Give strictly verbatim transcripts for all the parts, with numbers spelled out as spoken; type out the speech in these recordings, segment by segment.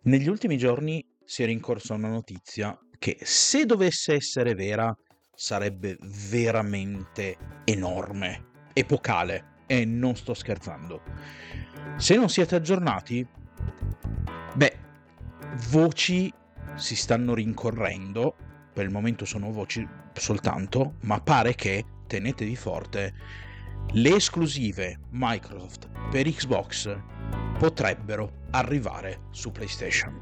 Negli ultimi giorni si è rincorsa una notizia che, se dovesse essere vera, sarebbe veramente enorme, epocale, e non sto scherzando. Se non siete aggiornati, beh, voci si stanno rincorrendo, per il momento sono voci soltanto, ma pare che, tenetevi forte, le esclusive Microsoft per Xbox potrebbero arrivare su PlayStation.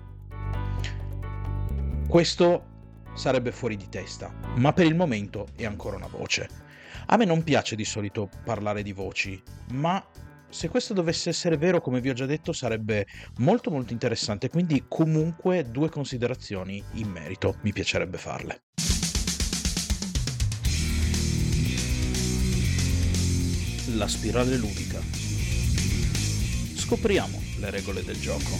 Questo sarebbe fuori di testa, ma per il momento è ancora una voce. A me non piace di solito parlare di voci, ma se questo dovesse essere vero, come vi ho già detto, sarebbe molto molto interessante, quindi comunque due considerazioni in merito mi piacerebbe farle. La spirale ludica. Scopriamo le regole del gioco.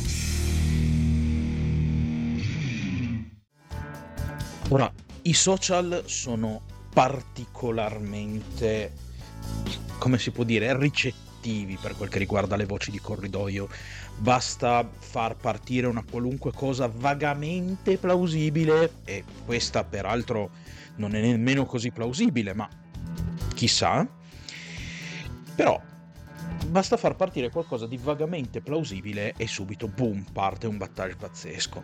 Ora, i social sono particolarmente, come si può dire, ricettivi per quel che riguarda le voci di corridoio. Basta far partire una qualunque cosa vagamente plausibile, e questa peraltro non è nemmeno così plausibile, ma chissà. Però basta far partire qualcosa di vagamente plausibile e subito, boom, parte un battage pazzesco.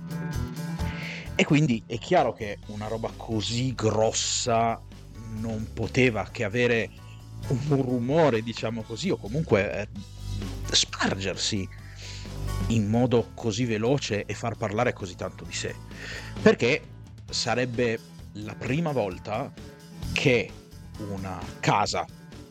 E quindi è chiaro che una roba così grossa non poteva che avere un rumore, diciamo così, o comunque eh, spargersi in modo così veloce e far parlare così tanto di sé. Perché sarebbe la prima volta che una casa,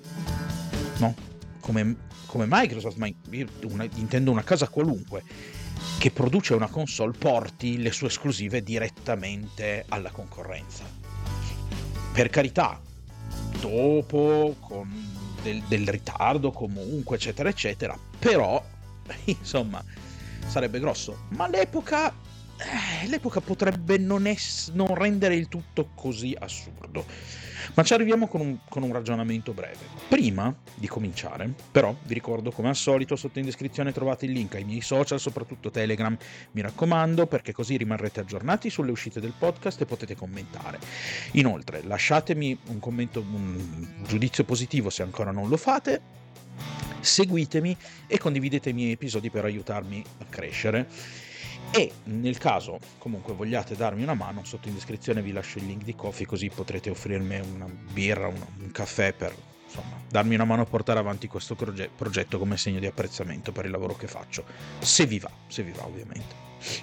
no? Come, come Microsoft, ma una, intendo una casa qualunque, che produce una console, porti le sue esclusive direttamente alla concorrenza. Per carità, dopo, con del, del ritardo comunque, eccetera, eccetera, però, insomma, sarebbe grosso. Ma l'epoca, eh, l'epoca potrebbe non, es- non rendere il tutto così assurdo. Ma ci arriviamo con un, con un ragionamento breve. Prima di cominciare, però, vi ricordo, come al solito, sotto in descrizione trovate il link ai miei social, soprattutto Telegram, mi raccomando, perché così rimarrete aggiornati sulle uscite del podcast e potete commentare. Inoltre, lasciatemi un commento, un giudizio positivo se ancora non lo fate, seguitemi e condividete i miei episodi per aiutarmi a crescere. E nel caso comunque vogliate darmi una mano, sotto in descrizione vi lascio il link di Ko-fi, così potrete offrirmi una birra, un, un caffè, per insomma darmi una mano a portare avanti questo proge- progetto come segno di apprezzamento per il lavoro che faccio, se vi va, se vi va ovviamente.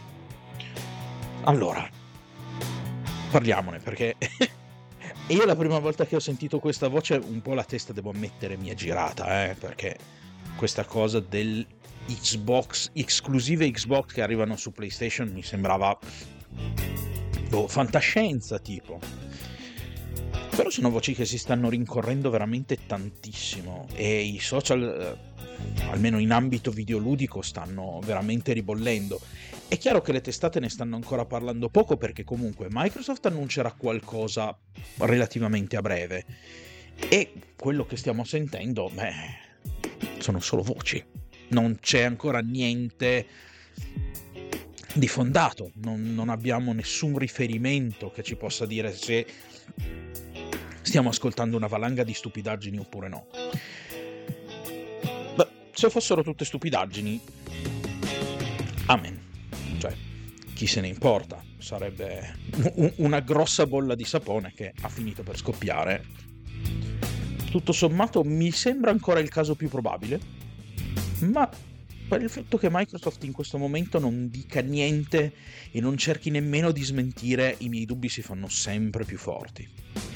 Allora, parliamone, perché io la prima volta che ho sentito questa voce un po' la testa, devo ammettere, mi è girata, eh, perché questa cosa del Xbox, esclusive Xbox che arrivano su PlayStation, mi sembrava oh, fantascienza tipo. Però sono voci che si stanno rincorrendo veramente tantissimo, e i social, eh, almeno in ambito videoludico, stanno veramente ribollendo. È chiaro che le testate ne stanno ancora parlando poco, perché comunque Microsoft annuncerà qualcosa relativamente a breve, e quello che stiamo sentendo, beh, sono solo voci. Non c'è ancora niente di fondato, non, non abbiamo nessun riferimento che ci possa dire se stiamo ascoltando una valanga di stupidaggini oppure no. Beh, se fossero tutte stupidaggini, amen, cioè chi se ne importa, sarebbe un, una grossa bolla di sapone che ha finito per scoppiare. Tutto sommato mi sembra ancora il caso più probabile, ma per il fatto che Microsoft in questo momento non dica niente e non cerchi nemmeno di smentire, i miei dubbi si fanno sempre più forti.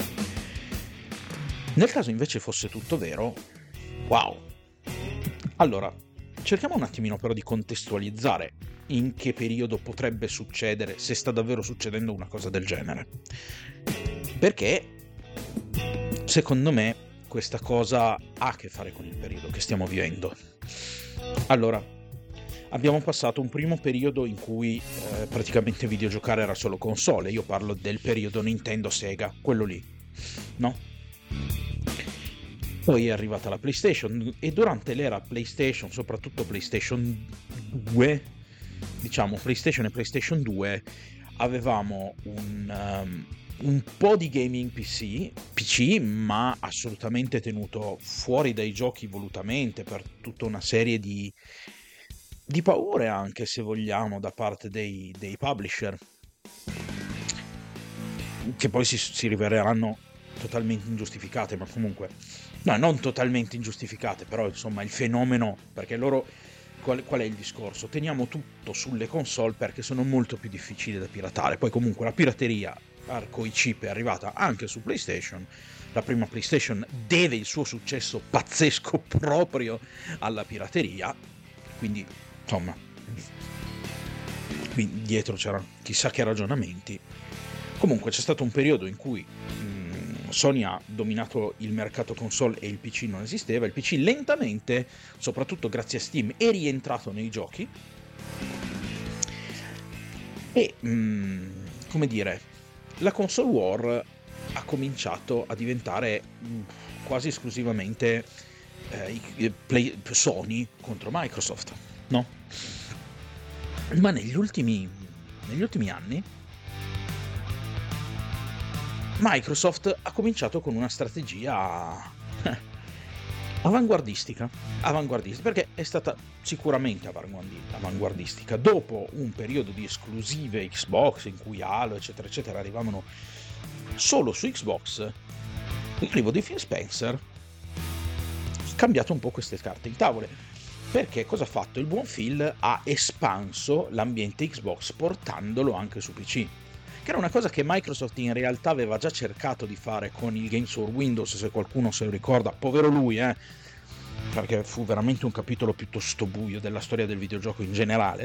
Nel caso invece fosse tutto vero, wow! Allora, cerchiamo un attimino però di contestualizzare in che periodo potrebbe succedere, se sta davvero succedendo una cosa del genere. Perché, secondo me, questa cosa ha a che fare con il periodo che stiamo vivendo. Allora, abbiamo passato un primo periodo in cui eh, praticamente videogiocare era solo console. Io parlo del periodo Nintendo Sega, quello lì, no? Poi è arrivata la PlayStation, e durante l'era PlayStation, soprattutto PlayStation due, diciamo PlayStation e PlayStation due avevamo un, um, un po' di gaming P C, P C, ma assolutamente tenuto fuori dai giochi volutamente per tutta una serie di, di paure, anche se vogliamo, da parte dei, dei publisher, che poi si, si riveleranno totalmente ingiustificate, ma comunque, no, non totalmente ingiustificate, però insomma il fenomeno, perché loro, qual, qual è il discorso? Teniamo tutto sulle console perché sono molto più difficili da piratare, poi comunque la pirateria coi chip è arrivata anche su PlayStation, la prima PlayStation deve il suo successo pazzesco proprio alla pirateria, quindi insomma, qui dietro c'erano chissà che ragionamenti. Comunque c'è stato un periodo in cui mh, Sony ha dominato il mercato console e il P C non esisteva, il P C lentamente, soprattutto grazie a Steam, è rientrato nei giochi e, mh, come dire, la console war ha cominciato a diventare mh, quasi esclusivamente eh, play, Sony contro Microsoft, no? Ma negli ultimi, negli ultimi anni Microsoft ha cominciato con una strategia eh, avanguardistica, avanguardistica, perché è stata sicuramente avanguardistica. Dopo un periodo di esclusive Xbox in cui Halo eccetera eccetera arrivavano solo su Xbox, l'arrivo di Phil Spencer ha cambiato un po' queste carte in tavole, perché cosa ha fatto? Il buon Phil ha espanso l'ambiente Xbox portandolo anche su P C, che era una cosa che Microsoft in realtà aveva già cercato di fare con il Games for Windows, se qualcuno se lo ricorda, povero lui, eh, perché fu veramente un capitolo piuttosto buio della storia del videogioco in generale,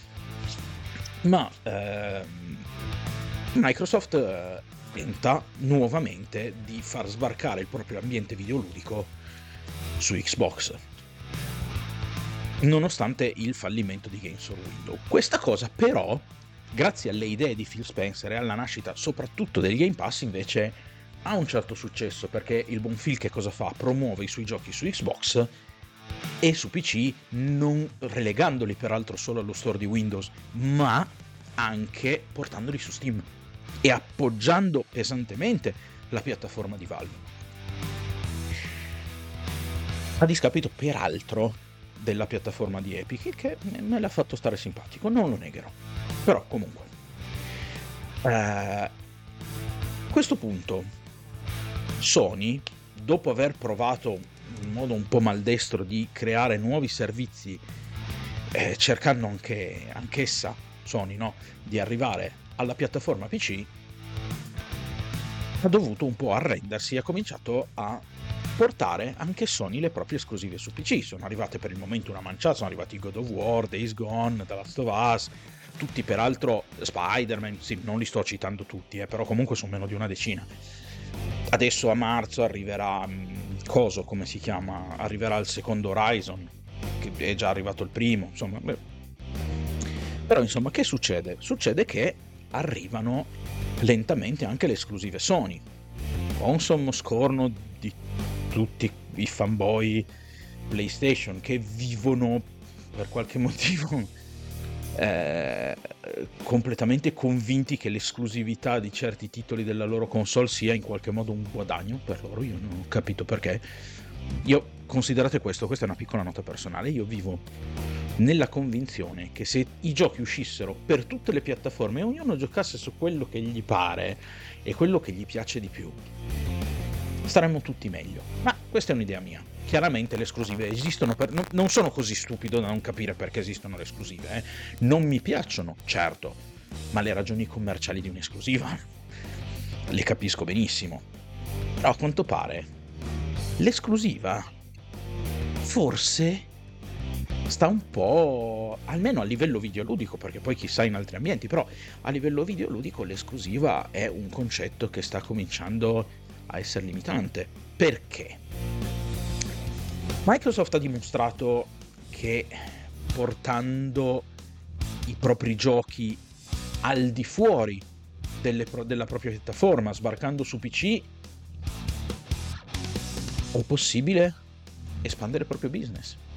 ma eh, Microsoft eh, tenta nuovamente di far sbarcare il proprio ambiente videoludico su Xbox, nonostante il fallimento di Games for Windows. Questa cosa però, grazie alle idee di Phil Spencer e alla nascita soprattutto del Game Pass, invece ha un certo successo, perché il buon Phil che cosa fa? Promuove i suoi giochi su Xbox e su P C, non relegandoli peraltro solo allo store di Windows, ma anche portandoli su Steam e appoggiando pesantemente la piattaforma di Valve. A discapito peraltro della piattaforma di Epic, che me l'ha fatto stare simpatico, non lo negherò. Però comunque eh, a questo punto Sony, dopo aver provato in modo un po' maldestro di creare nuovi servizi, eh, cercando anche anch'essa Sony, no, di arrivare alla piattaforma P C, ha dovuto un po' arrendersi e ha cominciato a portare anche Sony le proprie esclusive su P C. Sono arrivate per il momento una manciata, sono arrivati God of War, Days Gone, The Last of Us, tutti peraltro Spider-Man, sì, non li sto citando tutti, eh, però comunque sono meno di una decina. Adesso a marzo arriverà mh, coso, come si chiama? Arriverà il secondo Horizon, che è già arrivato il primo, insomma. Beh. Però insomma, che succede? Succede che arrivano lentamente anche le esclusive Sony, con sommo scorno di tutti i fanboy PlayStation che vivono per qualche motivo eh, completamente convinti che l'esclusività di certi titoli della loro console sia in qualche modo un guadagno per loro. Io non ho capito perché. Io, considerate questo, questa è una piccola nota personale, io vivo nella convinzione che se i giochi uscissero per tutte le piattaforme e ognuno giocasse su quello che gli pare e quello che gli piace di più, staremmo tutti meglio. Ma questa è un'idea mia. Chiaramente le esclusive esistono, per... no, non sono così stupido da non capire perché esistono le esclusive, eh. Non mi piacciono, certo, ma le ragioni commerciali di un'esclusiva le capisco benissimo. Però a quanto pare l'esclusiva forse sta un po', almeno a livello videoludico, perché poi chissà in altri ambienti, però a livello videoludico l'esclusiva è un concetto che sta cominciando a essere limitante. Perché? Microsoft ha dimostrato che portando i propri giochi al di fuori delle pro- della propria piattaforma, sbarcando su P C, è possibile espandere il proprio business.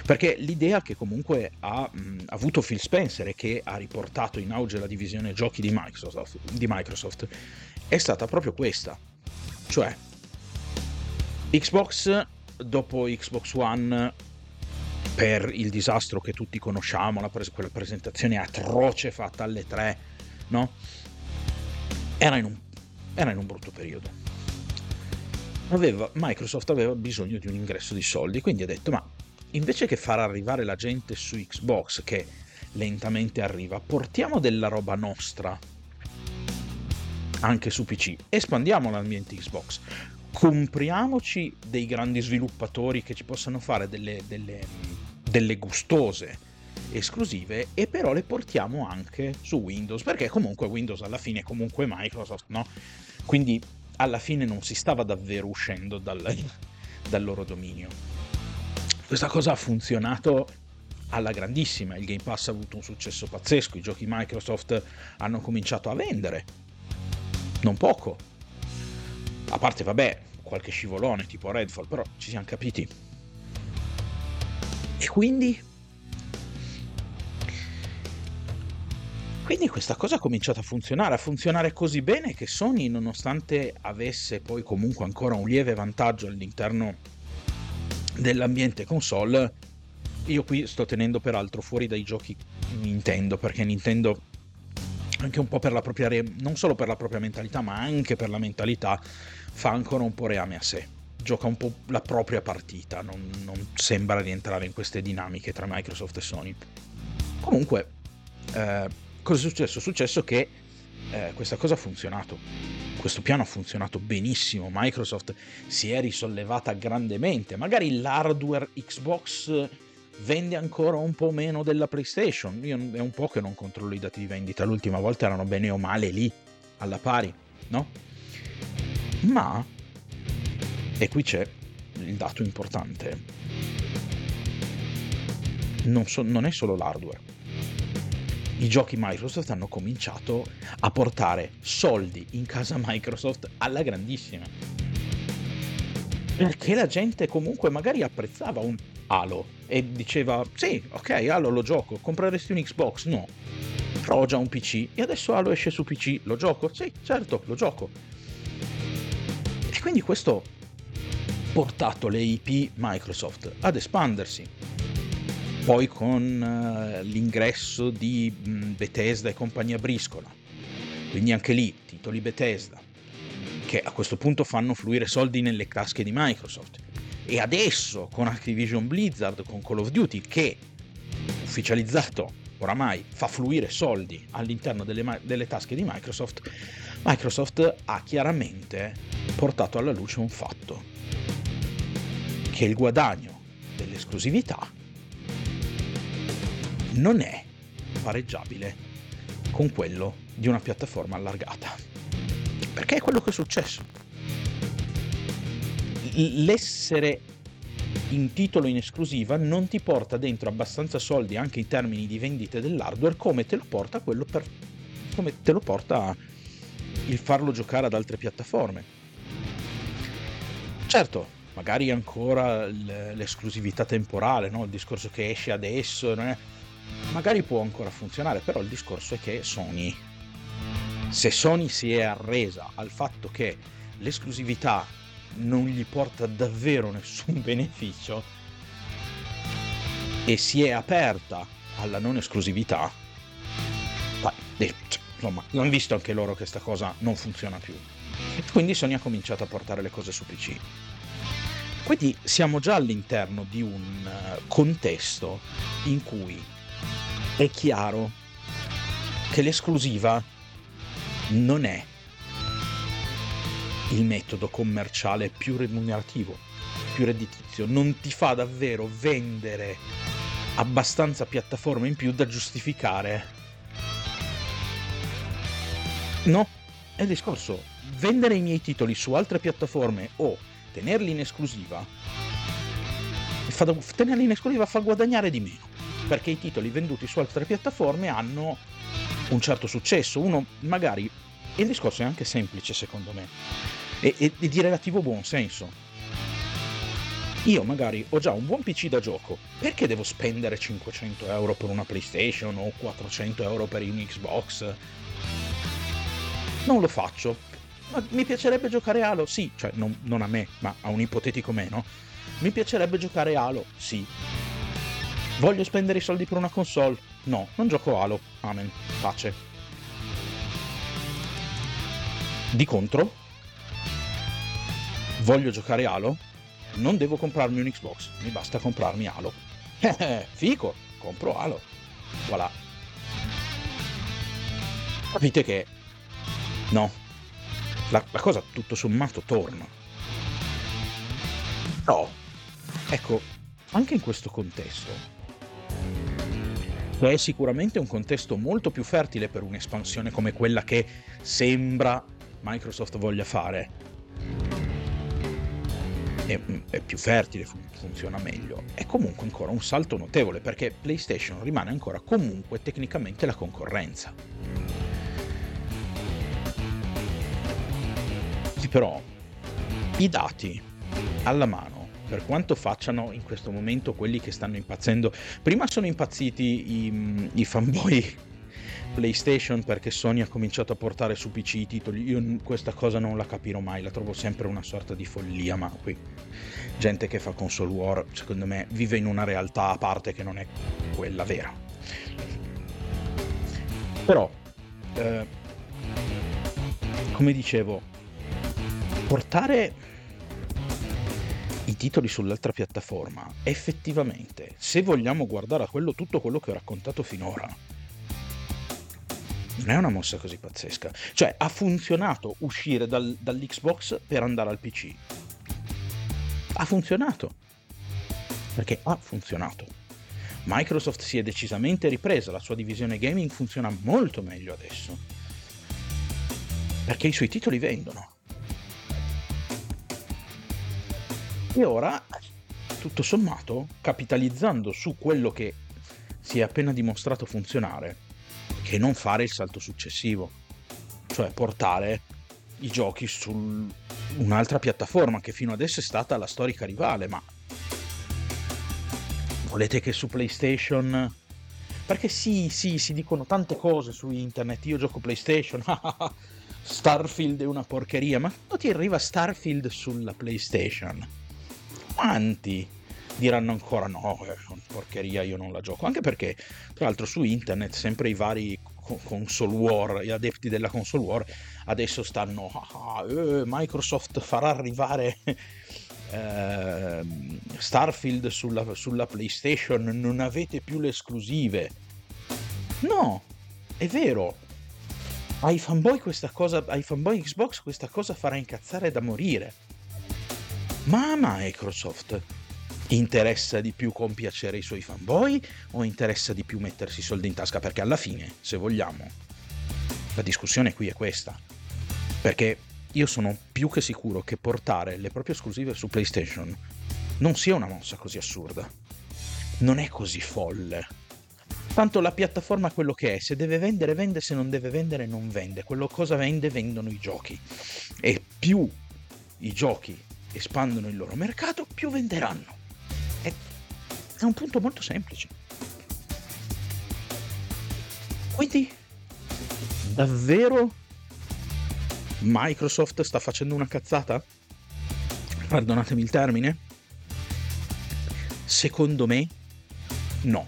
Perché l'idea che comunque ha mh, avuto Phil Spencer e che ha riportato in auge la divisione giochi di Microsoft, di Microsoft è stata proprio questa. Cioè, Xbox dopo Xbox One, per il disastro che tutti conosciamo, la pres- quella presentazione atroce fatta alle tre, no? Era in un, era in un brutto periodo. Aveva, Microsoft aveva bisogno di un ingresso di soldi, quindi ha detto: ma invece che far arrivare la gente su Xbox, che lentamente arriva, portiamo della roba nostra anche su P C, espandiamo l'ambiente Xbox, compriamoci dei grandi sviluppatori che ci possano fare delle, delle, delle gustose esclusive, e però le portiamo anche su Windows, perché comunque Windows alla fine è comunque Microsoft, no? Quindi alla fine non si stava davvero uscendo dal, dal loro dominio. Questa cosa ha funzionato alla grandissima, il Game Pass ha avuto un successo pazzesco, i giochi Microsoft hanno cominciato a vendere, non poco, a parte vabbè qualche scivolone tipo Redfall, però ci siamo capiti. E quindi quindi questa cosa ha cominciato a funzionare, a funzionare così bene che Sony, nonostante avesse poi comunque ancora un lieve vantaggio all'interno dell'ambiente console, io qui sto tenendo peraltro fuori dai giochi Nintendo, perché Nintendo anche un po' per la propria re- non solo per la propria mentalità, ma anche per la mentalità, fa ancora un po' reame a sé, gioca un po' la propria partita, non, non sembra rientrare in queste dinamiche tra Microsoft e Sony. Comunque eh, cosa è successo? È successo che eh, questa cosa ha funzionato, questo piano ha funzionato benissimo, Microsoft si è risollevata grandemente, magari l'hardware Xbox vende ancora un po' meno della PlayStation, io è un po' che non controllo i dati di vendita, l'ultima volta erano bene o male lì, alla pari, no? Ma, e qui c'è il dato importante, non, so, non è solo l'hardware. I giochi Microsoft hanno cominciato a portare soldi in casa Microsoft alla grandissima, perché la gente comunque magari apprezzava un Halo e diceva: sì, ok, Halo lo gioco, compreresti un Xbox? No, però ho già un P C e adesso Halo esce su P C, lo gioco? Sì, certo, lo gioco. E quindi questo ha portato le I P Microsoft ad espandersi. Poi con uh, l'ingresso di mh, Bethesda e compagnia briscola, quindi anche lì titoli Bethesda che a questo punto fanno fluire soldi nelle tasche di Microsoft, e adesso con Activision Blizzard, con Call of Duty, che ufficializzato oramai fa fluire soldi all'interno delle, delle tasche di Microsoft, Microsoft ha chiaramente portato alla luce un fatto, che il guadagno dell'esclusività non è pareggiabile con quello di una piattaforma allargata, perché è quello che è successo. L'essere in titolo in esclusiva non ti porta dentro abbastanza soldi anche in termini di vendite dell'hardware come te lo porta quello per come te lo porta il farlo giocare ad altre piattaforme. Certo, magari ancora l'esclusività temporale, no? Il discorso che esce adesso, non è... magari può ancora funzionare, però il discorso è che Sony, se Sony si è arresa al fatto che l'esclusività non gli porta davvero nessun beneficio e si è aperta alla non esclusività, beh, insomma, hanno visto anche loro che sta cosa non funziona più, e quindi Sony ha cominciato a portare le cose su P C. Quindi siamo già all'interno di un contesto in cui è chiaro che l'esclusiva non è il metodo commerciale più remunerativo, più redditizio, non ti fa davvero vendere abbastanza piattaforme in più da giustificare. No, è il discorso, vendere i miei titoli su altre piattaforme o tenerli in esclusiva, fa, tenerli in esclusiva fa guadagnare di meno, perché i titoli venduti su altre piattaforme hanno un certo successo, uno magari, e il discorso è anche semplice secondo me, e, e, e di relativo buon senso. Io magari ho già un buon P C da gioco, perché devo spendere cinquecento euro per una PlayStation o quattrocento euro per un Xbox? Non lo faccio. Ma mi piacerebbe giocare Halo? Sì, cioè non, non a me, ma a un ipotetico me, no? Mi piacerebbe giocare Halo? Sì. Voglio spendere i soldi per una console? No, non gioco Halo. Amen. Pace. Di contro, voglio giocare Halo? Non devo comprarmi un Xbox, mi basta comprarmi Halo. Eh, fico, compro Halo. Voilà. Capite che no, la, la cosa tutto sommato torna. Però, ecco, anche in questo contesto, che è sicuramente un contesto molto più fertile per un'espansione come quella che sembra Microsoft voglia fare, è, è più fertile, fun- funziona meglio, è comunque ancora un salto notevole, perché PlayStation rimane ancora comunque tecnicamente la concorrenza. Sì, però i dati alla mano, per quanto facciano in questo momento quelli che stanno impazzendo, prima sono impazziti i, i fanboy PlayStation perché Sony ha cominciato a portare su P C i titoli. Io n- questa cosa non la capirò mai, la trovo sempre una sorta di follia, ma qui gente che fa console war, secondo me, vive in una realtà a parte che non è quella vera. Però, eh, come dicevo, portare i titoli sull'altra piattaforma, effettivamente, se vogliamo guardare a quello tutto quello che ho raccontato finora, non è una mossa così pazzesca. Cioè, ha funzionato uscire dal, dall'Xbox per andare al P C. Ha funzionato. Perché ha funzionato. Microsoft si è decisamente ripresa, la sua divisione gaming funziona molto meglio adesso. Perché i suoi titoli vendono. E ora, tutto sommato, capitalizzando su quello che si è appena dimostrato funzionare, che non fare il salto successivo, cioè portare i giochi su un'altra piattaforma che fino adesso è stata la storica rivale, ma volete che su PlayStation... Perché sì, sì, si dicono tante cose su internet, io gioco PlayStation, Starfield è una porcheria, ma quando ti arriva Starfield sulla PlayStation, quanti diranno ancora no, è una porcheria, io non la gioco? Anche perché, tra l'altro, su internet sempre i vari console war, gli adepti della console war adesso stanno ah, eh, Microsoft farà arrivare eh, Starfield sulla, sulla PlayStation, non avete più le esclusive. No, è vero, ai fanboy questa cosa, ai fanboy Xbox questa cosa farà incazzare da morire, ma a Microsoft interessa di più compiacere i suoi fanboy o interessa di più mettersi i soldi in tasca? Perché alla fine, se vogliamo, la discussione qui è questa. Perché io sono più che sicuro che portare le proprie esclusive su PlayStation non sia una mossa così assurda. Non è così folle. Tanto la piattaforma è quello che è, se deve vendere vende, se non deve vendere non vende. Quello cosa vende vendono i giochi. E più i giochi espandono il loro mercato, più venderanno. È, è un punto molto semplice. Quindi, davvero Microsoft sta facendo una cazzata? Perdonatemi il termine. Secondo me, no.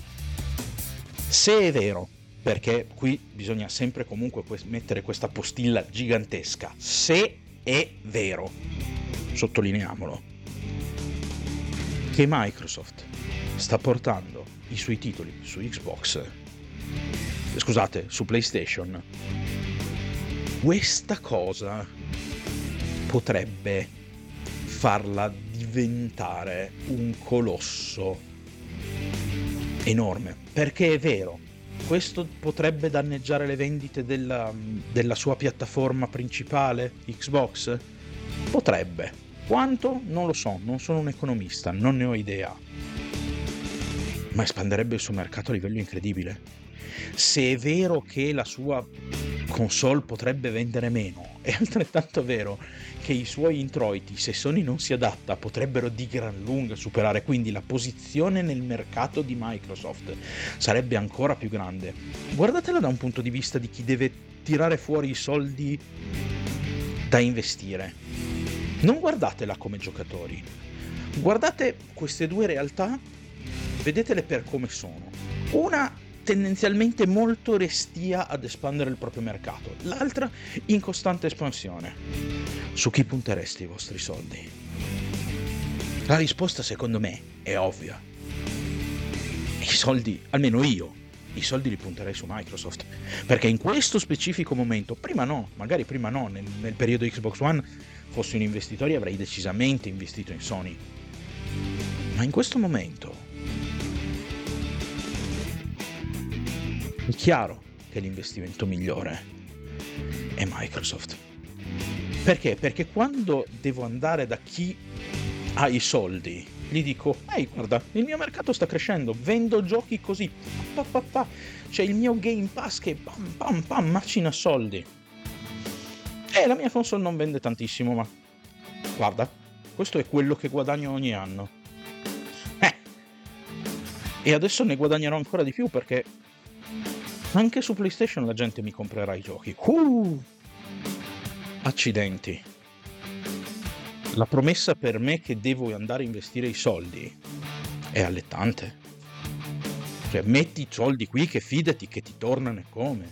Se è vero, perché qui bisogna sempre comunque mettere questa postilla gigantesca, se è vero, sottolineiamolo, che Microsoft sta portando i suoi titoli su Xbox, scusate, su PlayStation, questa cosa potrebbe farla diventare un colosso enorme, perché è vero, questo potrebbe danneggiare le vendite della, della sua piattaforma principale, Xbox? Potrebbe. Quanto? Non lo so, non sono un economista, non ne ho idea. Ma espanderebbe il suo mercato a livello incredibile. Se è vero che la sua console potrebbe vendere meno, è altrettanto vero che i suoi introiti, se Sony non si adatta, potrebbero di gran lunga superare, quindi la posizione nel mercato di Microsoft sarebbe ancora più grande. Guardatela da un punto di vista di chi deve tirare fuori i soldi da investire. Non guardatela come giocatori. Guardate queste due realtà, vedetele per come sono. Una tendenzialmente molto restia ad espandere il proprio mercato, l'altra in costante espansione. Su chi puntereste i vostri soldi? La risposta secondo me è ovvia. I soldi, almeno io, i soldi li punterei su Microsoft, perché in questo specifico momento, prima no, magari prima no, nel, nel periodo Xbox One fossi un investitore avrei decisamente investito in Sony, ma in questo momento è chiaro che l'investimento migliore è Microsoft. Perché? Perché quando devo andare da chi ha i soldi, gli dico, ehi guarda, il mio mercato sta crescendo, vendo giochi così, pa, pa, pa. C'è il mio Game Pass che pam pam pam macina soldi. Eh, la mia console non vende tantissimo, ma guarda, questo è quello che guadagno ogni anno. Eh, e adesso ne guadagnerò ancora di più perché anche su PlayStation la gente mi comprerà i giochi. Uh! Accidenti. La promessa per me che devo andare a investire i soldi è allettante. Cioè, metti i soldi qui che fidati che ti tornano e come.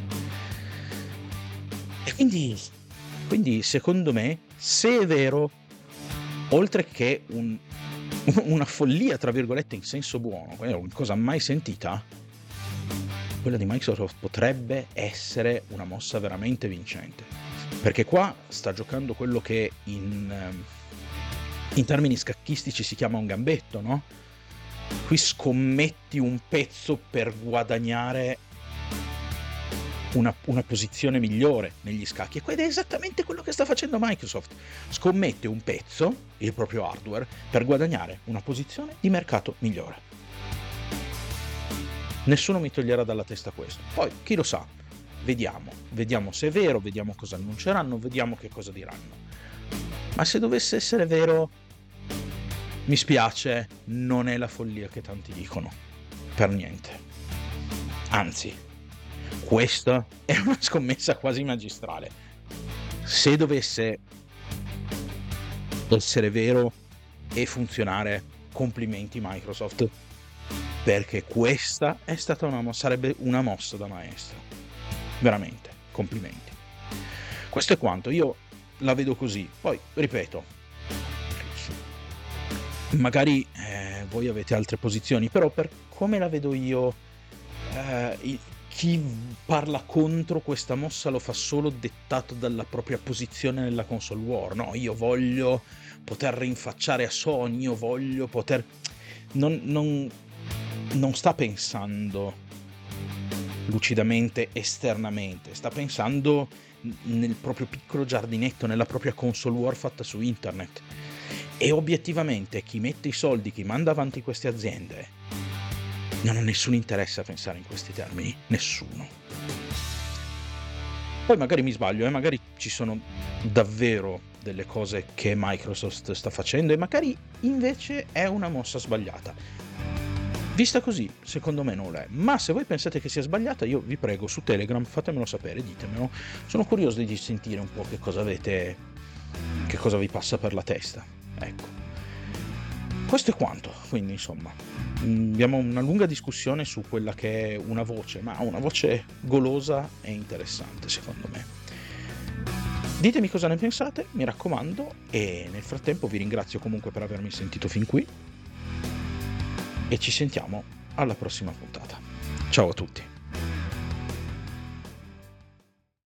E quindi, quindi secondo me, se è vero, oltre che un, una follia, tra virgolette, in senso buono, quella è una cosa mai sentita, quella di Microsoft potrebbe essere una mossa veramente vincente, perché qua sta giocando quello che in, in termini scacchistici si chiama un gambetto, no? Qui scommetti un pezzo per guadagnare una, una posizione migliore negli scacchi, ed è esattamente quello che sta facendo Microsoft. Scommette un pezzo, il proprio hardware, per guadagnare una posizione di mercato migliore. Nessuno mi toglierà dalla testa questo. Poi, chi lo sa, vediamo, vediamo se è vero, vediamo cosa annunceranno, vediamo che cosa diranno. Ma se dovesse essere vero, mi spiace, non è la follia che tanti dicono, per niente. Anzi, questa è una scommessa quasi magistrale. Se dovesse essere vero e funzionare, complimenti Microsoft, perché questa è stata una mossa, sarebbe una mossa da maestro. Veramente, complimenti. Questo è quanto, io la vedo così. Poi, ripeto, magari eh, voi avete altre posizioni, però per come la vedo io, eh, chi parla contro questa mossa lo fa solo dettato dalla propria posizione nella console war. No, io voglio poter rinfacciare a Sony, io voglio poter... Non... non non sta pensando lucidamente esternamente, sta pensando nel proprio piccolo giardinetto, nella propria console war fatta su internet. E obiettivamente chi mette i soldi, chi manda avanti queste aziende, non ha nessun interesse a pensare in questi termini, nessuno. Poi magari mi sbaglio, e eh? magari ci sono davvero delle cose che Microsoft sta facendo e magari invece è una mossa sbagliata. Vista così, secondo me non è. Ma se voi pensate che sia sbagliata, io vi prego su Telegram, fatemelo sapere, ditemelo. Sono curioso di sentire un po' che cosa avete, che cosa vi passa per la testa. Ecco. Questo è quanto. Quindi, insomma, abbiamo una lunga discussione su quella che è una voce, ma una voce golosa e interessante, secondo me. Ditemi cosa ne pensate, mi raccomando, e nel frattempo vi ringrazio comunque per avermi sentito fin qui. E ci sentiamo alla prossima puntata. Ciao a tutti.